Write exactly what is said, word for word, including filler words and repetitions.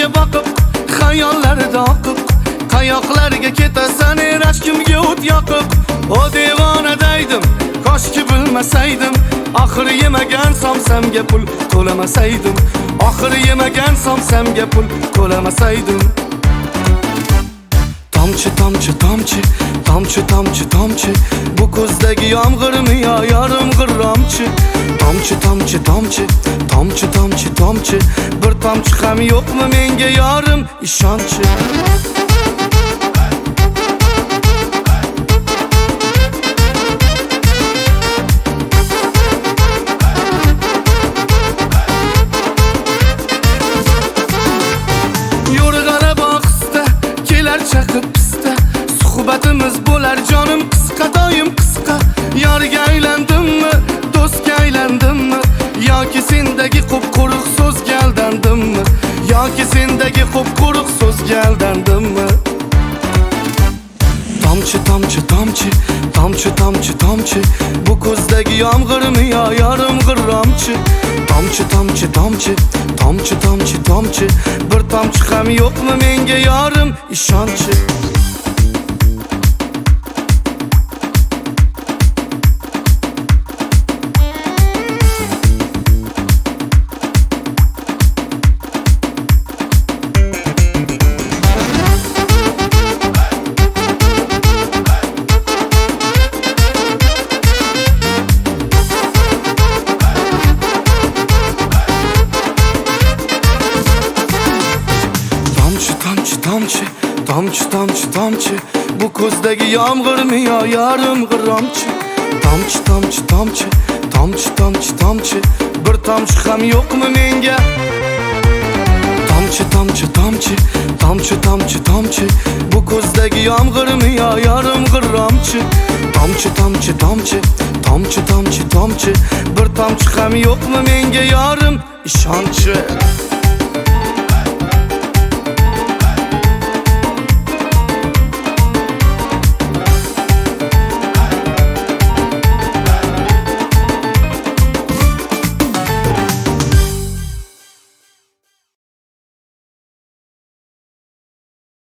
ko'zingga boqib xayollarda oqib qayoqlarga ketasan er aşkimga o't yoqib o devona deydim koshki bilmasaydim oxir yemagan somsamga pul to'lamasaydim oxir yemagan somsamga pul to'lamasaydim Tomchi tomchi tomchi tomchi tomchi tomchi bu ko'zdagi yomg'irmi yo yorim g'irromchi Tomchi tomchi tomchi tomchi tomchi tomchi bir tomchi ham yo'qmi menga yorim ishonchi Yo'rg'ana boqista kelar chaqib pista suhbatimiz bo'lar jonim qisqa doim qisqa yorga aylandimmi do'stga aylandimmi yoki sendagi qop-quruq so'zga aldandimmi yoki sendagi qop-quruq so'zga aldandimmi Tomchi tomchi tomchi tomchi tomchi tomchi bu ko'zdagi yomg'irmi yo yorim g'irromchi Tomchi tomchi tomchi tomchi tomchi tomchi bir tomchi ham yo'qmi menga yorim ishonchi Tomchi tomchi tomchi tomchi bu ko'zdagi yomg'irmi yo yorim g'irromchi Tomchi tomchi tomchi tomchi tomchi tomchi bir tomchi ham yo'qmi menga Tomchi tomchi tomchi tomchi tomchi tomchi bu ko'zdagi yomg'irmi yo yorim g'irromchi Tomchi tomchi tomchi tomchi tomchi tomchi bir tomchi ham yo'qmi menga yorim ishonchi